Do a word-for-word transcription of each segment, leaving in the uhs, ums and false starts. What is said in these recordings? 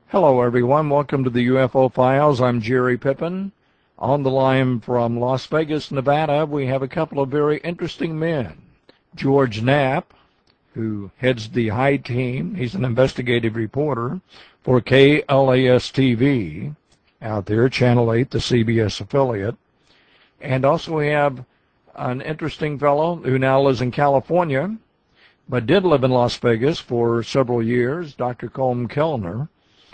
Hello, everyone. Welcome to the U F O Files. I'm Jerry Pippin. On the line from Las Vegas, Nevada, we have a couple of very interesting men. George Knapp, who heads the High Team. He's an investigative reporter for K L A S T V out there, Channel eight, the C B S affiliate. And also we have an interesting fellow who now lives in California, but did live in Las Vegas for several years, Doctor Colm Kellner.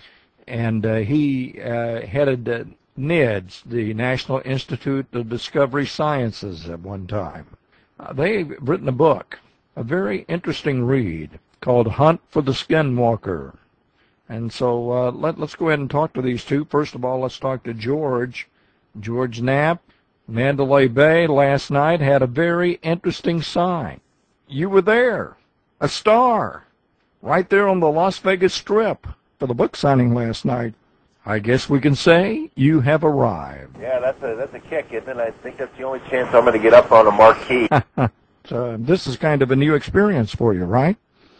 And uh, he uh, headed uh, NIDS, the National Institute of Discovery Sciences, at one time. Uh, they've written a book, a very interesting read, called Hunt for the Skinwalker. And so uh, let, let's go ahead and talk to these two. First of all, let's talk to George. George Knapp, Mandalay Bay last night had a very interesting sign. You were there, a star, right there on the Las Vegas Strip for the book signing last night. I guess we can say you have arrived. Yeah, that's a that's a kick, isn't it? I think that's the only chance I'm going to get up on a marquee. So this is kind of a new experience for you, right?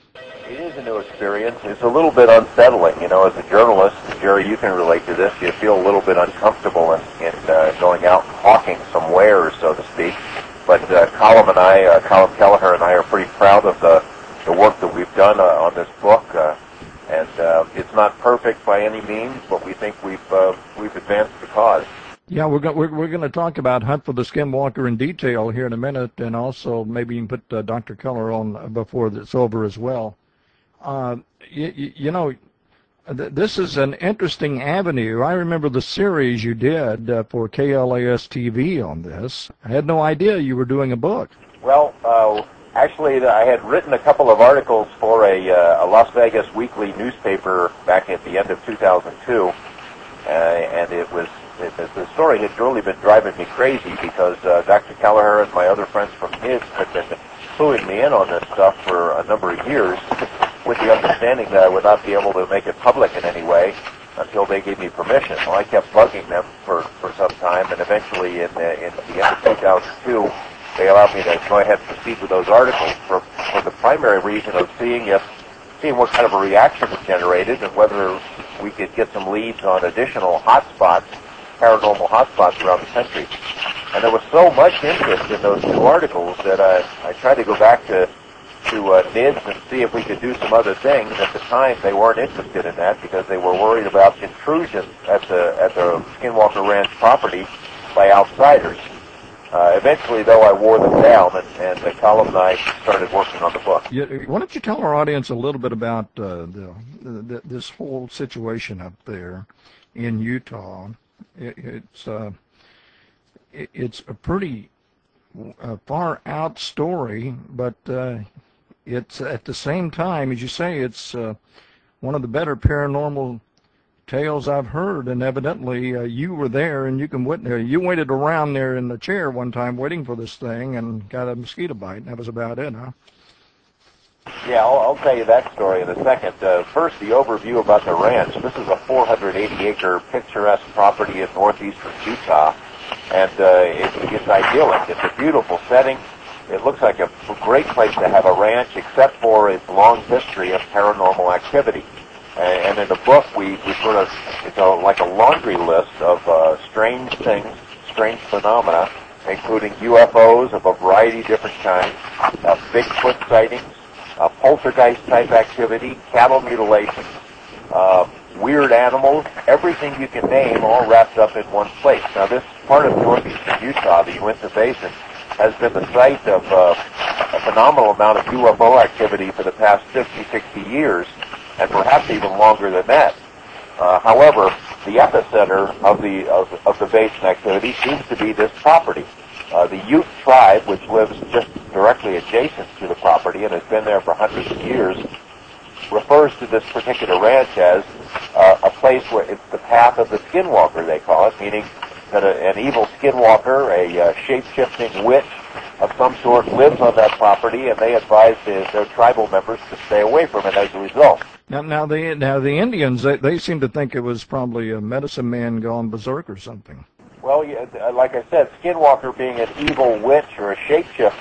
It is a new experience. It's a little bit unsettling, you know. As a journalist, Jerry, you can relate to this. You feel a little bit uncomfortable in, in uh, going out and hawking some wares, so to speak. But uh, Colm and I, uh, Colm Kelleher and I, are pretty proud of the the work that we've done uh, on this book. Uh, And uh, it's not perfect by any means, but we think we've uh, we've advanced the cause. Yeah, we're go- we're, we're going to talk about Hunt for the Skinwalker in detail here in a minute, and also maybe you can put uh, Doctor Keller on before it's over as well. Uh, you, you know, th- this is an interesting avenue. I remember the series you did uh, for K L A S T V on this. I had no idea you were doing a book. Well, uh, actually, I had written a couple of articles for a, uh, a Las Vegas weekly newspaper back at the end of two thousand two, uh, and it was it, the story had really been driving me crazy because uh, Doctor Kelleher and my other friends from NIDS had been cluing me in on this stuff for a number of years, with the understanding that I would not be able to make it public in any way until they gave me permission. Well, I kept bugging them for, for some time, and eventually in, uh, in the end of two thousand two, they allowed me to go ahead and proceed with those articles for, for the primary reason of seeing if, seeing what kind of a reaction it generated and whether we could get some leads on additional hotspots, paranormal hotspots around the country. And there was so much interest in those two articles that I, I tried to go back to, to uh, NIDS and see if we could do some other things. At the time, they weren't interested in that because they were worried about intrusion at the, at the Skinwalker Ranch property by outsiders. Uh, eventually, though, I wore them down, and, and the Colm and I started working on the book. Yeah, why don't you tell our audience a little bit about uh, the, the, this whole situation up there in Utah? It, it's uh, it, it's a pretty uh, far out story, but uh, it's at the same time, as you say, it's uh, one of the better paranormal tales I've heard, and evidently uh, you were there, and you can witness. You waited around there in the chair one time waiting for this thing, and got a mosquito bite, and that was about it, huh? Yeah, I'll, I'll tell you that story in a second. Uh, first, the overview about the ranch. This is a four hundred eighty acre picturesque property in northeastern Utah, and uh, it, it's idyllic. It's a beautiful setting. It looks like a great place to have a ranch, except for its long history of paranormal activity. And in the book, we, we sort of, it's a, like a laundry list of uh, strange things, strange phenomena, including U F Os of a variety of different kinds, uh, Bigfoot sightings, uh, poltergeist-type activity, cattle mutilations, uh, weird animals, everything you can name all wrapped up in one place. Now, this part of northeastern Utah, the Uinta Basin, has been the site of uh, a phenomenal amount of U F O activity for the past fifty, sixty years, and perhaps even longer than that. Uh, however, the epicenter of the of, of the basin activity seems to be this property. Uh, the Ute tribe, which lives just directly adjacent to the property and has been there for hundreds of years, refers to this particular ranch as uh, a place where it's the path of the skinwalker, they call it, meaning that a, an evil skinwalker, a uh, shape-shifting witch of some sort, lives on that property, and they advise the, their tribal members to stay away from it as a result. Now, now the now the Indians, they, they seem to think it was probably a medicine man gone berserk or something. Well, yeah, like I said, skinwalker being an evil witch or a shapeshifter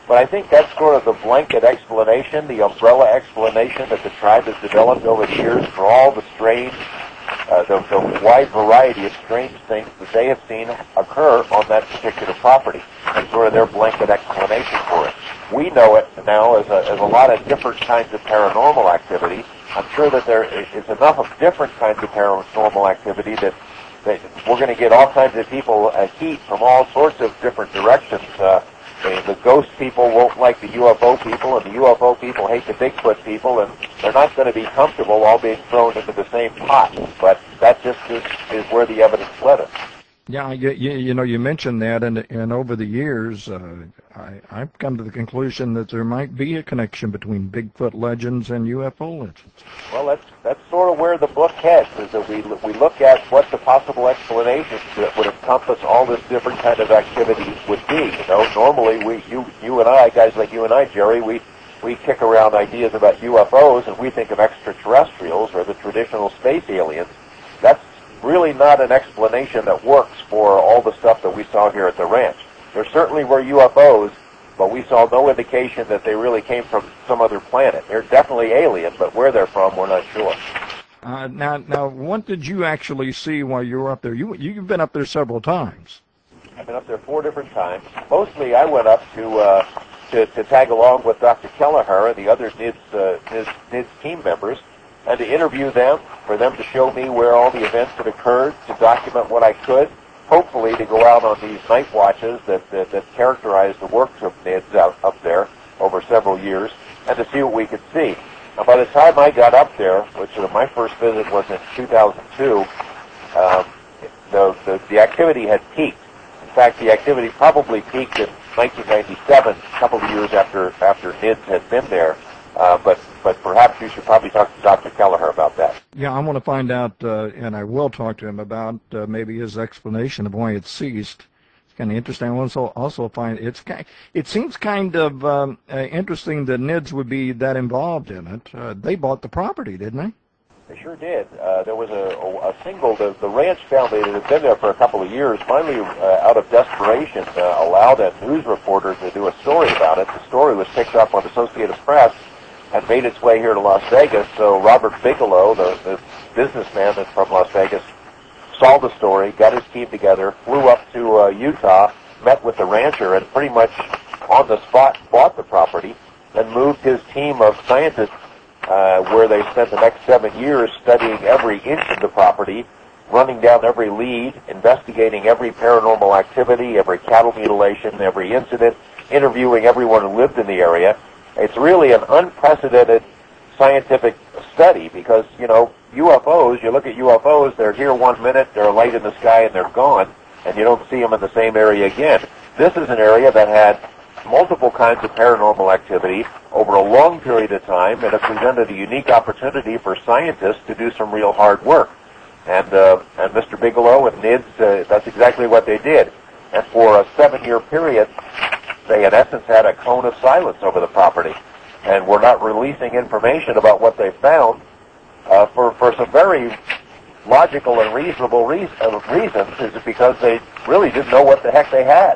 But I think that's sort of the blanket explanation, the umbrella explanation that the tribe has developed over the years for all the strange, uh, the, the wide variety of strange things that they have seen occur on that particular property, and sort of their blanket explanation for it. We know it now as a, as a lot of different kinds of paranormal activity. I'm sure that there is enough of different kinds of paranormal activity that, that we're going to get all kinds of people uh, heat from all sorts of different directions. Uh, the, the ghost people won't like the U F O people, and the U F O people hate the Bigfoot people, and they're not going to be comfortable all being thrown into the same pot. But that just is, is where the evidence led us. Yeah, you, you, you know, you mentioned that, and, and over the years, uh, I, I've come to the conclusion that there might be a connection between Bigfoot legends and U F O legends. Well, that's that's sort of where the book heads, is that we we look at what the possible explanations that would encompass all this different kind of activity would be. You know, normally we, you, you and I, guys like you and I, Jerry, we we kick around ideas about U F Os, and we think of extraterrestrials or the traditional space aliens. That's really not an explanation that works for all the stuff that we saw here at the ranch. There certainly were U F Os, but we saw no indication that they really came from some other planet. They're definitely alien, but where they're from, we're not sure. Uh, now, now, what did you actually see while you were up there? You, you've been up there several times. I've been up there four different times. Mostly I went up to uh, to, to tag along with Doctor Kelleher and the other N I D S, uh, N I D S, N I D S team members, and to interview them, for them to show me where all the events had occurred, to document what I could, hopefully to go out on these night watches that, that, that characterize the works of N I D S out, up there over several years, and to see what we could see. Now, by the time I got up there, which uh, my first visit was in two thousand two, um, the, the, the activity had peaked. In fact, the activity probably peaked in nineteen ninety-seven, a couple of years after, after N I D S had been there. Uh, but but perhaps you should probably talk to Doctor Kelleher about that. Yeah, I want to find out, uh, and I will talk to him about uh, maybe his explanation of why it ceased. It's kind of interesting. I also also find it's kind. It seems kind of um, uh, interesting that N I D S would be that involved in it. Uh, they bought the property, didn't they? They sure did. Uh, there was a, a, a single, the, the ranch family that had been there for a couple of years, finally, uh, out of desperation, uh, allowed a news reporter to do a story about it. The story was picked up on Associated Press and made its way here to Las Vegas. So Robert Bigelow, the, the businessman that's from Las Vegas, saw the story, got his team together, flew up to uh, Utah, met with the rancher, and pretty much on the spot bought the property, and moved his team of scientists uh, where they spent the next seven years studying every inch of the property, running down every lead, investigating every paranormal activity, every cattle mutilation, every incident, interviewing everyone who lived in the area. It's really an unprecedented scientific study because, you know, U F Os, you look at U F Os, they're here one minute, they're a light in the sky, and they're gone, and you don't see them in the same area again. This is an area that had multiple kinds of paranormal activity over a long period of time, and it presented a unique opportunity for scientists to do some real hard work. And, uh, and Mister Bigelow and N I D S, uh, that's exactly what they did. And for a seven-year period, they in essence had a cone of silence over the property, and were not releasing information about what they found uh, for, for some very logical and reasonable reason, uh, reasons, is it because they really didn't know what the heck they had.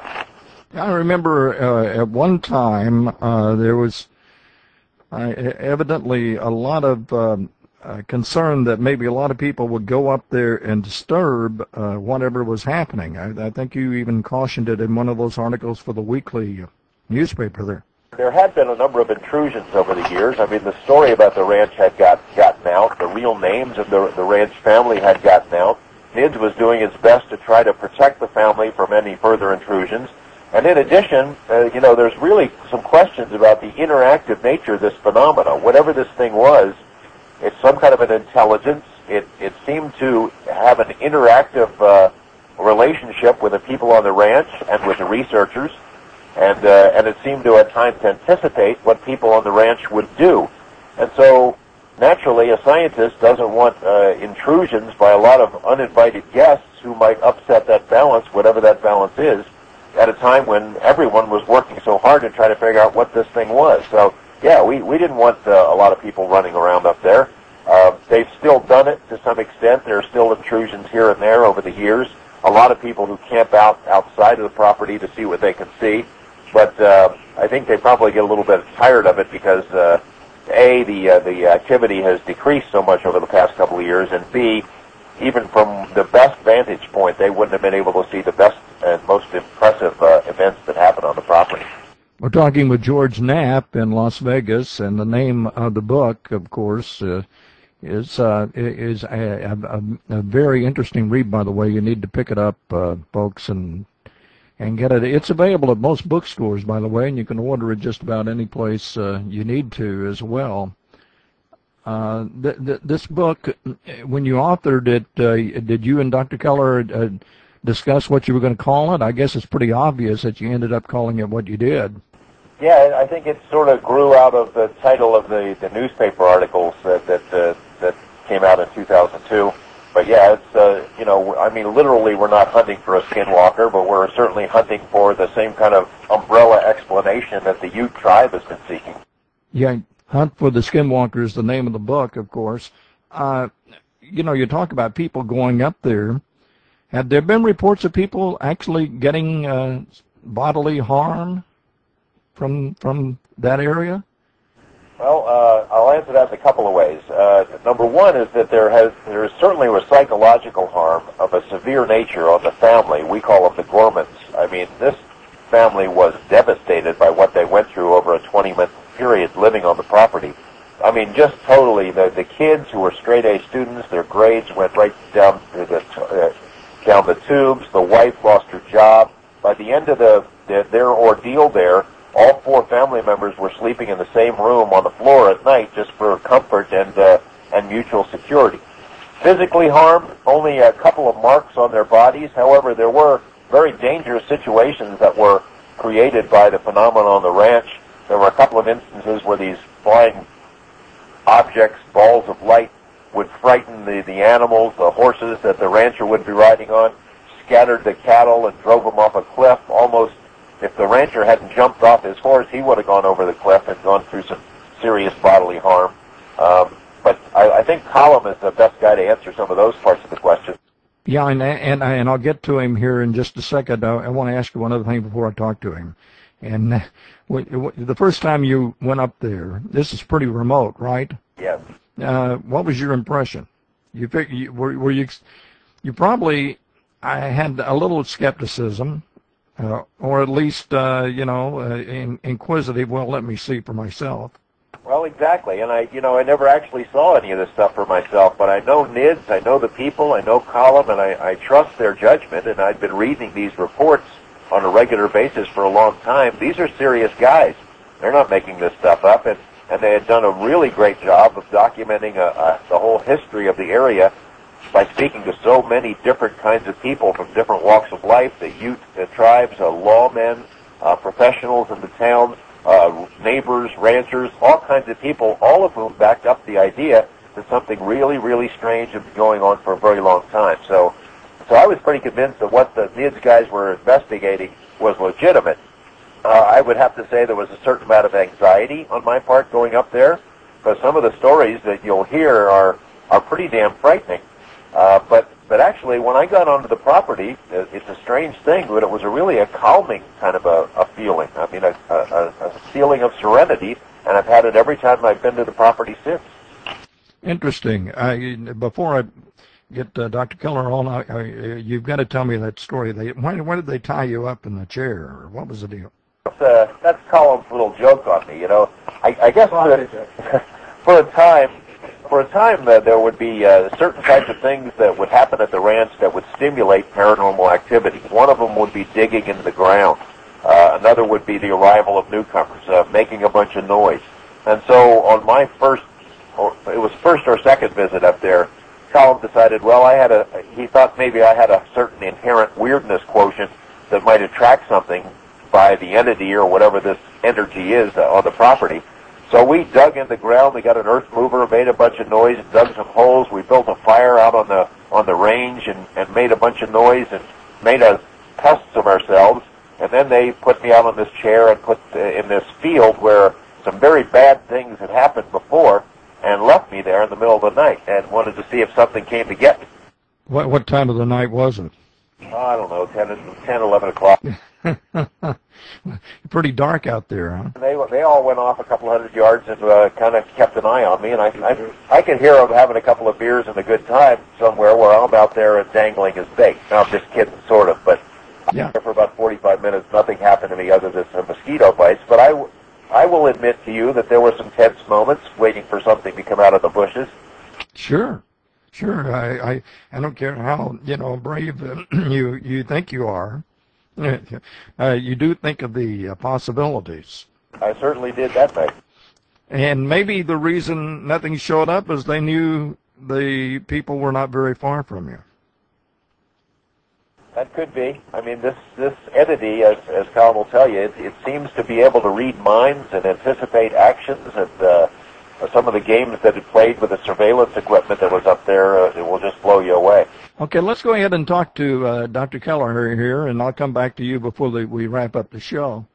I remember uh, at one time uh, there was uh, evidently a lot of um, uh, concern that maybe a lot of people would go up there and disturb uh, whatever was happening. I, I think you even cautioned it in one of those articles for the weekly newspaper there. There had been a number of intrusions over the years. I mean, the story about the ranch had got gotten out. The real names of the, the ranch family had gotten out. N I D S was doing its best to try to protect the family from any further intrusions. And in addition, uh, you know, there's really some questions about the interactive nature of this phenomena. Whatever this thing was, it's some kind of an intelligence. It, it seemed to have an interactive uh, relationship with the people on the ranch and with the researchers. And, uh, and it seemed to at times anticipate what people on the ranch would do. And so, naturally, a scientist doesn't want uh, intrusions by a lot of uninvited guests who might upset that balance, whatever that balance is, at a time when everyone was working so hard to try to figure out what this thing was. So, yeah, we, we didn't want uh, a lot of people running around up there. Uh, they've still done it to some extent. There are still intrusions here and there over the years. A lot of people who camp out outside of the property to see what they can see. but uh, I think they probably get a little bit tired of it because uh, A, the uh, the activity has decreased so much over the past couple of years, and B, even from the best vantage point, they wouldn't have been able to see the best and most impressive uh, events that happen on the property. We're talking with George Knapp in Las Vegas, and the name of the book, of course, uh, is uh, is a, a, a very interesting read. By the way, you need to pick it up, uh, folks, and and get it. It's available at most bookstores, by the way, and you can order it just about any place uh, you need to as well. Uh, th- th- this book, when you authored it, uh, did you and Doctor Keller uh, discuss what you were going to call it? I guess it's pretty obvious that you ended up calling it what you did. Yeah, I think it sort of grew out of the title of the, the newspaper articles that that, uh, that came out in two thousand two. But yeah, it's, uh, you know, I mean, literally we're not hunting for a skinwalker, but we're certainly hunting for the same kind of umbrella explanation that the Ute tribe has been seeking. Yeah, Hunt for the Skinwalker is the name of the book, of course. Uh, you know, you talk about people going up there. Have there been reports of people actually getting uh, bodily harm from from that area? Well, uh, I'll answer that in a couple of ways. Uh, number one is that there has there is certainly was psychological harm of a severe nature on the family. We call them the Gormans. I mean, this family was devastated by what they went through over a twenty-month period living on the property. I mean, just totally. The the kids who were straight A students, their grades went right down to the uh, down the tubes. The wife lost her job. By the end of the, the their ordeal there, all four family members were sleeping in the same room on the floor at night just for comfort and uh, and mutual security. Physically harmed, only a couple of marks on their bodies. However, there were very dangerous situations that were created by the phenomenon on the ranch. There were a couple of instances where these flying objects, balls of light, would frighten the, the animals, the horses that the rancher would be riding on, scattered the cattle and drove them off a cliff. Almost, if the rancher hadn't jumped off his horse, he would have gone over the cliff and gone through some serious bodily harm. Um, but I, I think Colum is the best guy to answer some of those parts of the question. Yeah, and and, and I'll get to him here in just a second. I, I want to ask you one other thing before I talk to him. And uh, w- w- the first time you went up there, this is pretty remote, right? Yes. Uh, what was your impression? You, fig- you were, were you you probably I had a little skepticism, uh, or at least uh, you know uh, in, inquisitive. Well, let me see for myself. Well, exactly, and I, you know, I never actually saw any of this stuff for myself, but I know N I D S, I know the people, I know Colum, and I, I trust their judgment, and I've been reading these reports on a regular basis for a long time. These are serious guys. They're not making this stuff up, and, and they had done a really great job of documenting a, a, the whole history of the area by speaking to so many different kinds of people from different walks of life, the Ute the tribes, uh, lawmen, uh, professionals in the town, uh, neighbors, ranchers, all kinds of people, all of whom backed up the idea that something really, really strange had been going on for a very long time. So so I was pretty convinced that what the N I D S guys were investigating was legitimate. Uh, I would have to say there was a certain amount of anxiety on my part going up there, because some of the stories that you'll hear are, are pretty damn frightening. Uh, but but actually, when I got onto the property, it's a strange thing, but it was a really a calming kind of a, a feeling. I mean, a, a, a feeling of serenity, and I've had it every time I've been to the property since. Interesting. I, before I get uh, Doctor Keller on, I, I, you've got to tell me that story. They, why, why did they tie you up in the chair, or what was the deal? That's, uh, that's Colum's little joke on me, you know. I, I guess for a, for a time, for a time uh, there would be uh, certain types of things that would happen at the ranch that would stimulate paranormal activity. One of them would be digging into the ground. Uh, another would be the arrival of newcomers, uh, making a bunch of noise. And so on my first, or it was first or second visit up there, Colum decided, well, I had a, he thought maybe I had a certain inherent weirdness quotient that might attract something by the entity or whatever this energy is uh, on the property. So we dug in the ground, we got an earth mover, made a bunch of noise, dug some holes, we built a fire out on the on the range and, and made a bunch of noise and made a pests of ourselves, and then they put me out on this chair and put uh, in this field where some very bad things had happened before, and left me there in the middle of the night and wanted to see if something came to get me. What what time of the night was it? Oh, I don't know, ten, ten, eleven o'clock. Pretty dark out there, huh? They they all went off a couple hundred yards and uh, kind of kept an eye on me, and I, I I could hear them having a couple of beers and a good time somewhere where I'm out there and dangling as bait. Now I'm just kidding, sort of, but yeah. For about forty-five minutes, nothing happened to me other than some mosquito bites. But I, w- I will admit to you that there were some tense moments waiting for something to come out of the bushes. Sure, sure. I I, I don't care how you know brave uh, you you think you are. Uh, you do think of the uh, possibilities. I certainly did that night. And maybe the reason nothing showed up is they knew the people were not very far from you. That could be. I mean, this this entity, as as Colin will tell you, it, it seems to be able to read minds and anticipate actions. And uh, some of the games that it played with the surveillance equipment that was up there, uh, it will just blow you away. Okay, let's go ahead and talk to uh, Doctor Kelleher here, and I'll come back to you before the, we wrap up the show.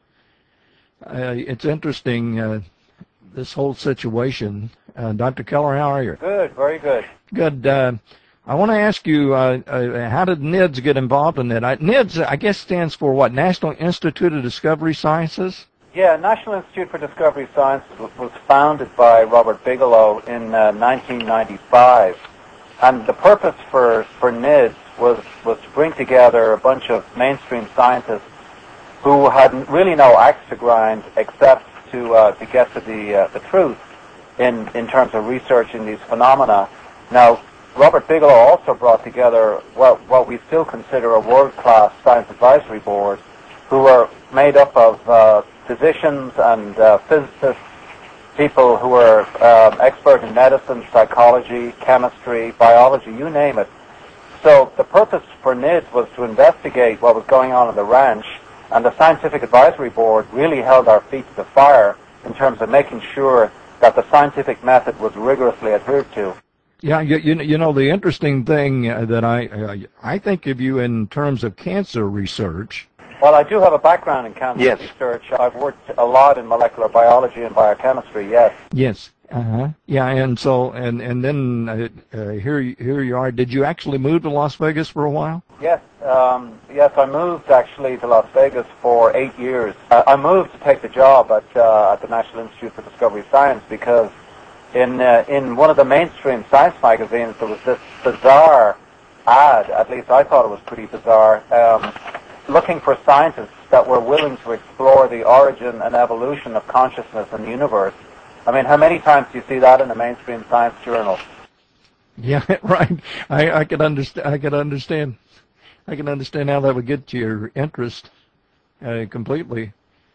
Uh, it's interesting, uh, this whole situation. Uh, Doctor Kelleher, how are you? Good, very good. Good. Uh, I want to ask you, uh, uh, how did N I D S get involved in it? I, N I D S, I guess, stands for what? National Institute of Discovery Sciences? Yeah, National Institute for Discovery Science was founded by Robert Bigelow in uh, nineteen ninety-five. And the purpose for, for N I D S was, was to bring together a bunch of mainstream scientists who had really no axe to grind except to uh, to get to the uh, the truth in, in terms of researching these phenomena. Now, Robert Bigelow also brought together what, what we still consider a world-class science advisory board, who are made up of uh, physicians and uh, physicists, people who are um, expert in medicine, psychology, chemistry, biology, you name it. So the purpose for N I D S was to investigate what was going on in the ranch, and the Scientific Advisory Board really held our feet to the fire in terms of making sure that the scientific method was rigorously adhered to. Yeah, you, you, you know, the interesting thing uh, that I, uh, I think of you in terms of cancer research. Well, I do have a background in cancer yes. research. I've worked a lot in molecular biology and biochemistry, yes. Yes. Uh-huh. Yeah, and so, and, and then uh, uh, here, here you are. Did you actually move to Las Vegas for a while? Yes. Um, yes, I moved actually to Las Vegas for eight years. I, I moved to take the job at, uh, at the National Institute for Discovery Science because in, uh, in one of the mainstream science magazines there was this bizarre ad, at least I thought it was pretty bizarre, um, looking for scientists that were willing to explore the origin and evolution of consciousness in the universe. I mean, how many times do you see that in a mainstream science journal? Yeah, right. I, I can understand. I can understand. I can understand how that would get your interest uh, completely.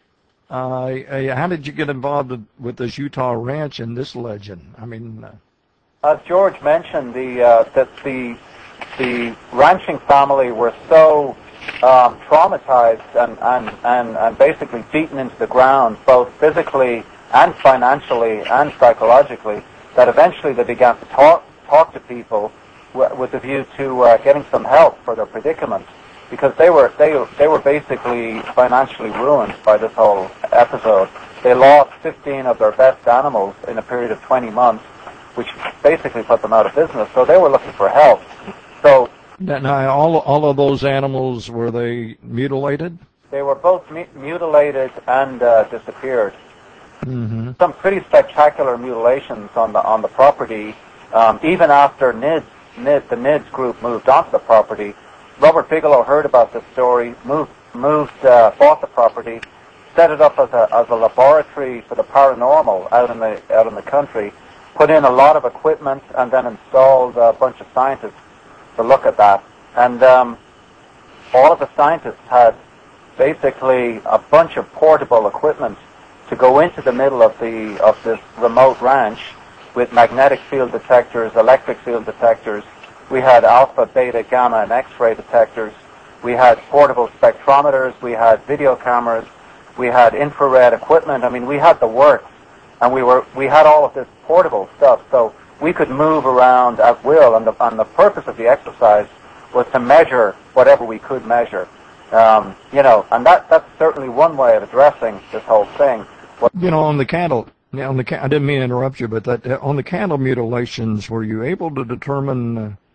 Uh, uh, how did you get involved with this Utah ranch and this legend? I mean, uh, as George mentioned, the uh, that the the ranching family were so Um, traumatized and, and, and, and basically beaten into the ground, both physically and financially and psychologically, that eventually they began to talk talk to people w- with a view to uh, getting some help for their predicament, because they were they they were basically financially ruined by this whole episode. They lost fifteen of their best animals in a period of twenty months, which basically put them out of business. So they were looking for help. So. Now, all all of those animals, were they mutilated? They were both mu- mutilated and uh, disappeared. Mm-hmm. Some pretty spectacular mutilations on the on the property. Um, even after N I D S, N I D S, the N I D S group moved onto the property, Robert Bigelow heard about this story, moved moved uh, bought the property, set it up as a as a laboratory for the paranormal out in the out in the country, put in a lot of equipment, and then installed a bunch of scientists to look at that. And um, all of the scientists had basically a bunch of portable equipment to go into the middle of the of this remote ranch with magnetic field detectors, electric field detectors. We had alpha, beta, gamma, and X-ray detectors. We had portable spectrometers. We had video cameras. We had infrared equipment. I mean, we had the works, and we were we had all of this portable stuff. So we could move around at will, and the, and the purpose of the exercise was to measure whatever we could measure. Um, you know, and that, that's certainly one way of addressing this whole thing. What you know, on the cattle, on the I didn't mean to interrupt you, but that, uh, on the cattle mutilations, were you able to determine uh,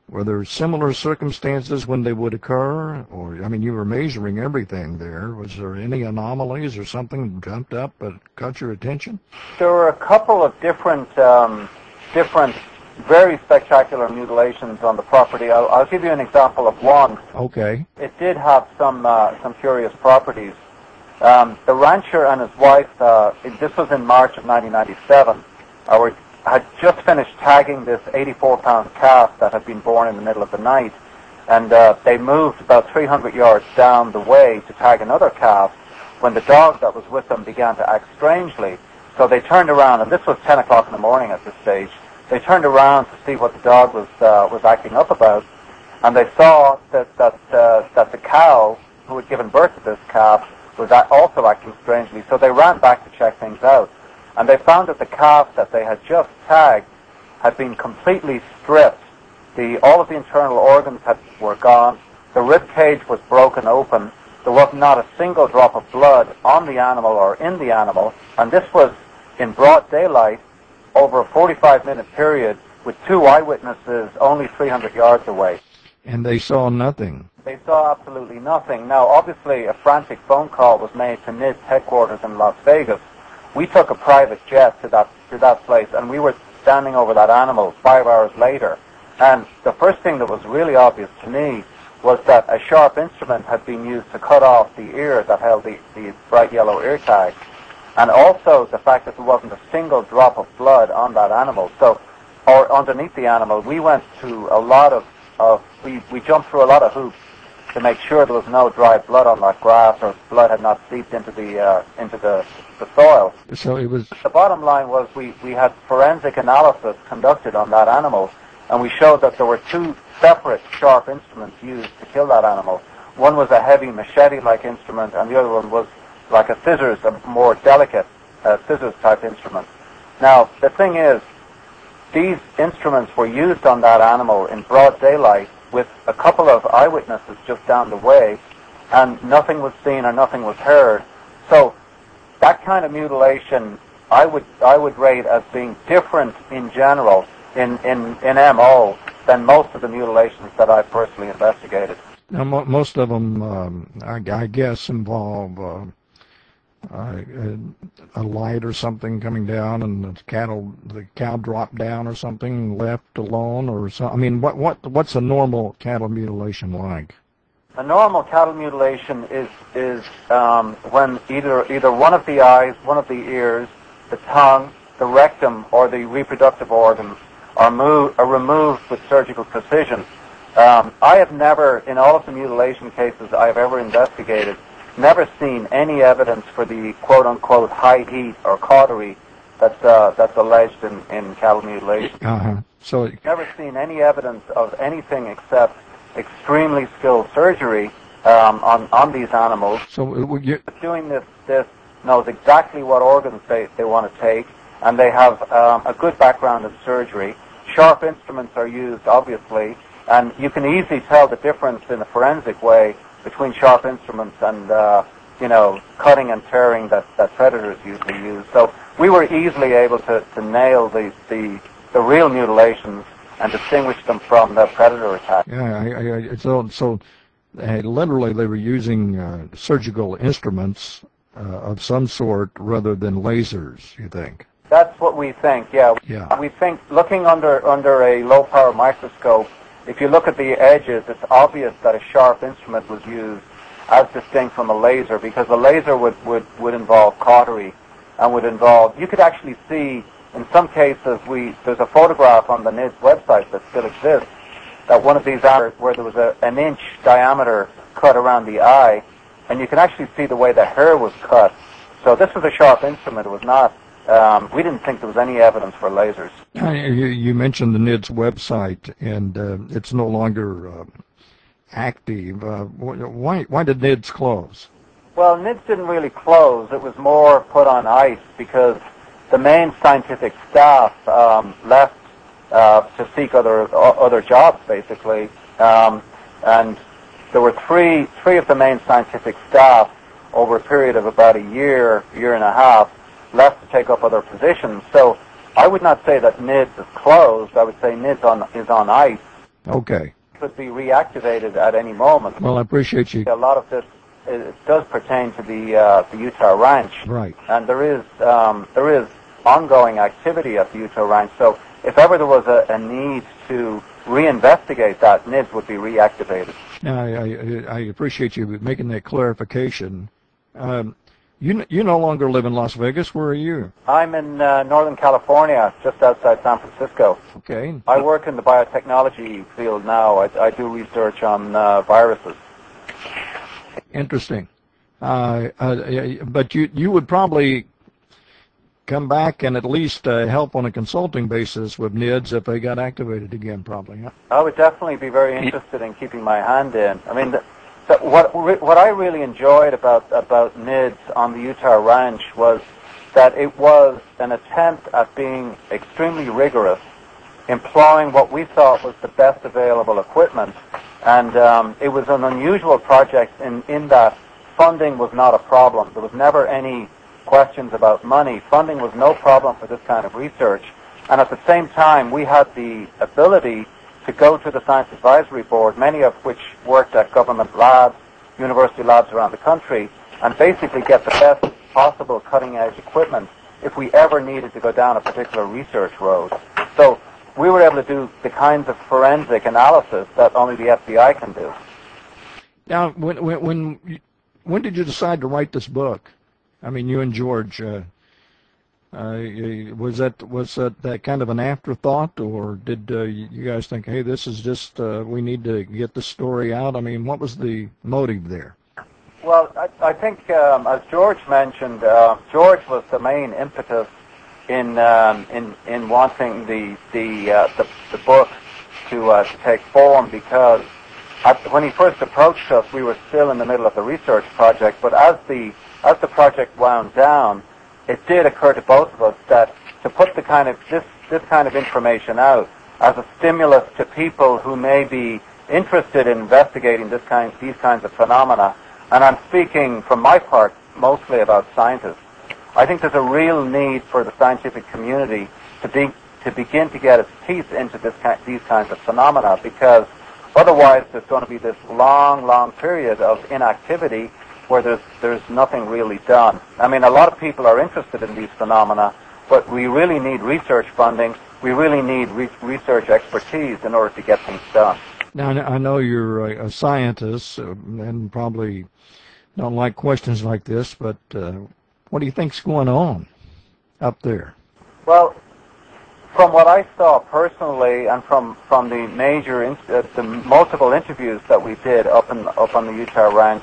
Were there similar circumstances when they would occur? Or, I mean, you were measuring everything there. Was there any anomalies or something jumped up that caught your attention? There were a couple of different, um, different, very spectacular mutilations on the property. I'll, I'll give you an example of one. Okay. It did have some uh, some curious properties. Um, the rancher and his wife, uh, this was in March of nineteen ninety-seven, uh, were, had just finished tagging this eighty-four pound calf that had been born in the middle of the night, and uh, they moved about three hundred yards down the way to tag another calf when the dog that was with them began to act strangely. So they turned around, and this was ten o'clock in the morning at this stage. They turned around to see what the dog was uh, was acting up about, and they saw that that uh, that the cow who had given birth to this calf was also acting strangely. So they ran back to check things out, and they found that the calf that they had just tagged had been completely stripped. The all of the internal organs had, were gone. The rib cage was broken open. There was not a single drop of blood on the animal or in the animal, and this was in broad daylight, over a forty-five minute period with two eyewitnesses only three hundred yards away. And they saw nothing. They saw absolutely nothing. Now, obviously, a frantic phone call was made to N I D S headquarters in Las Vegas. We took a private jet to that to that place, and we were standing over that animal five hours later. And the first thing that was really obvious to me was that a sharp instrument had been used to cut off the ear that held the, the bright yellow ear tag. And also the fact that there wasn't a single drop of blood on that animal. So, or underneath the animal, we went to a lot of, of we, we jumped through a lot of hoops to make sure there was no dry blood on that grass or blood had not seeped into the uh, into the, the soil. So it was. The bottom line was we, we had forensic analysis conducted on that animal, and we showed that there were two separate sharp instruments used to kill that animal. One was a heavy machete-like instrument, and the other one was like a scissors, a more delicate uh, scissors-type instrument. Now, the thing is, these instruments were used on that animal in broad daylight with a couple of eyewitnesses just down the way, and nothing was seen or nothing was heard. So that kind of mutilation I would I would rate as being different in general in, in, in M O than most of the mutilations that I personally investigated. Now, mo- most of them, um, I, I guess, involve uh, uh, a light or something coming down, and the cattle, the cow dropped down or something, left alone, or so. I mean, what what what's a normal cattle mutilation like? A normal cattle mutilation is is um, when either either one of the eyes, one of the ears, the tongue, the rectum, or the reproductive organs are moved, are removed with surgical precision. Um, I have never, in all of the mutilation cases I have ever investigated, never seen any evidence for the quote-unquote high heat or cautery that's uh, that's alleged in, in cattle mutilation. Uh-huh. So never seen any evidence of anything except extremely skilled surgery um, on on these animals. So you... doing this this knows exactly what organs they, they want to take, and they have um, a good background in surgery. Sharp instruments are used, obviously, and you can easily tell the difference in a forensic way between sharp instruments and, uh, you know, cutting and tearing that, that predators usually use. So we were easily able to, to nail the, the, the real mutilations and distinguish them from the predator attack. Yeah, I, I, so, so uh, literally they were using uh, surgical instruments uh, of some sort rather than lasers, you think? That's what we think, yeah. Yeah. We think, looking under under a low-power microscope, if you look at the edges, it's obvious that a sharp instrument was used as distinct from a laser, because a laser would, would, would involve cautery and would involve, you could actually see, in some cases, we there's a photograph on the N I D S website that still exists, that one of these hours where there was a, an inch diameter cut around the eye, and you can actually see the way the hair was cut. So this was a sharp instrument. It was not, um, we didn't think there was any evidence for lasers. You, you mentioned the N I D S website, and uh, it's no longer uh, active. Uh, why, why did N I D S close? Well, N I D S didn't really close. It was more put on ice because the main scientific staff um, left uh, to seek other uh, other jobs, basically. Um, and there were three three of the main scientific staff over a period of about a year, year and a half, left to take up other positions. So I would not say that N I D S is closed. I would say N I D S on, is on ice. Okay. Could be reactivated at any moment. Well, I appreciate you. A lot of this it does pertain to the uh, the Utah Ranch, right? And there is um, there is ongoing activity at the Utah Ranch. So if ever there was a, a need to reinvestigate that, N I D S would be reactivated. Now, I, I, I appreciate you making that clarification. Um, you you no longer live in Las Vegas. Where are you? I'm in uh, Northern California, just outside San Francisco. Okay. I work in the biotechnology field now. I, I do research on uh, viruses. Interesting. Uh, uh, but you you would probably come back and at least uh, help on a consulting basis with N I D S if they got activated again, probably. Huh? I would definitely be very interested in keeping my hand in. I mean, the, the, what what I really enjoyed about about N I D S on the Utah Ranch was that it was an attempt at being extremely rigorous, employing what we thought was the best available equipment, and um, it was an unusual project in, in that funding was not a problem. There was never any questions about money. Funding was no problem for this kind of research, and at the same time we had the ability to go to the Science Advisory Board, many of which worked at government labs, university labs around the country, and basically get the best possible cutting-edge equipment if we ever needed to go down a particular research road. So we were able to do the kinds of forensic analysis that only the F B I can do. Now, when when when, when did you decide to write this book? I mean, you and George. Uh, uh, was that was that, that kind of an afterthought, or did uh, you guys think, hey, this is just uh, we need to get the story out? I mean, what was the motive there? Well, I, I think, um, as George mentioned, uh, George was the main impetus in um, in in wanting the the uh, the, the book to uh, to take form, because at, when he first approached us, we were still in the middle of the research project. But as the as the project wound down, it did occur to both of us that to put the kind of this this kind of information out as a stimulus to people who may be interested in investigating this kind these kinds of phenomena. And I'm speaking, from my part, mostly about scientists. I think there's a real need for the scientific community to be to begin to get its teeth into this kind, these kinds of phenomena, because otherwise there's going to be this long, long period of inactivity where there's there's nothing really done. I mean, a lot of people are interested in these phenomena, but we really need research funding. We really need re- research expertise in order to get things done. Now, I know you're a, a scientist uh, and probably don't like questions like this, but uh, what do you think's going on up there? Well, from what I saw personally, and from, from the major, in, uh, the multiple interviews that we did up in up on the Utah Ranch,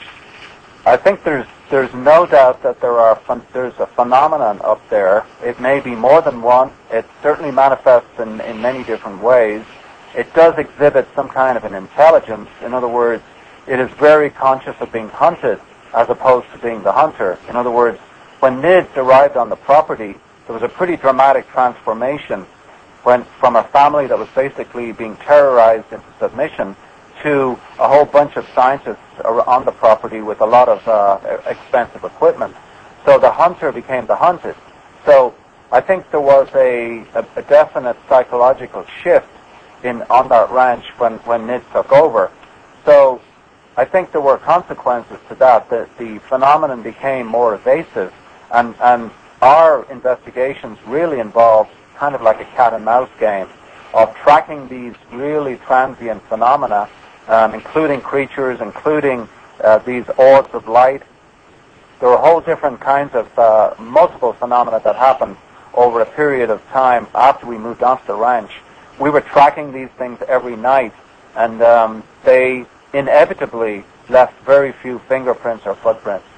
I think there's there's no doubt that there are fun, there's a phenomenon up there. It may be more than one. It certainly manifests in, in many different ways. It does exhibit some kind of an intelligence. In other words, it is very conscious of being hunted as opposed to being the hunter. In other words, when N I D S arrived on the property, there was a pretty dramatic transformation when from a family that was basically being terrorized into submission to a whole bunch of scientists on the property with a lot of uh, expensive equipment. So the hunter became the hunted. So I think there was a, a, a definite psychological shift in on that ranch when, when N I D S took over. So I think there were consequences to that. The, the phenomenon became more evasive, and, and our investigations really involved kind of like a cat and mouse game of tracking these really transient phenomena, um, including creatures, including uh, these orbs of light. There were whole different kinds of uh, multiple phenomena that happened over a period of time after we moved onto the ranch. We were tracking these things every night, and um, they inevitably left very few fingerprints or footprints.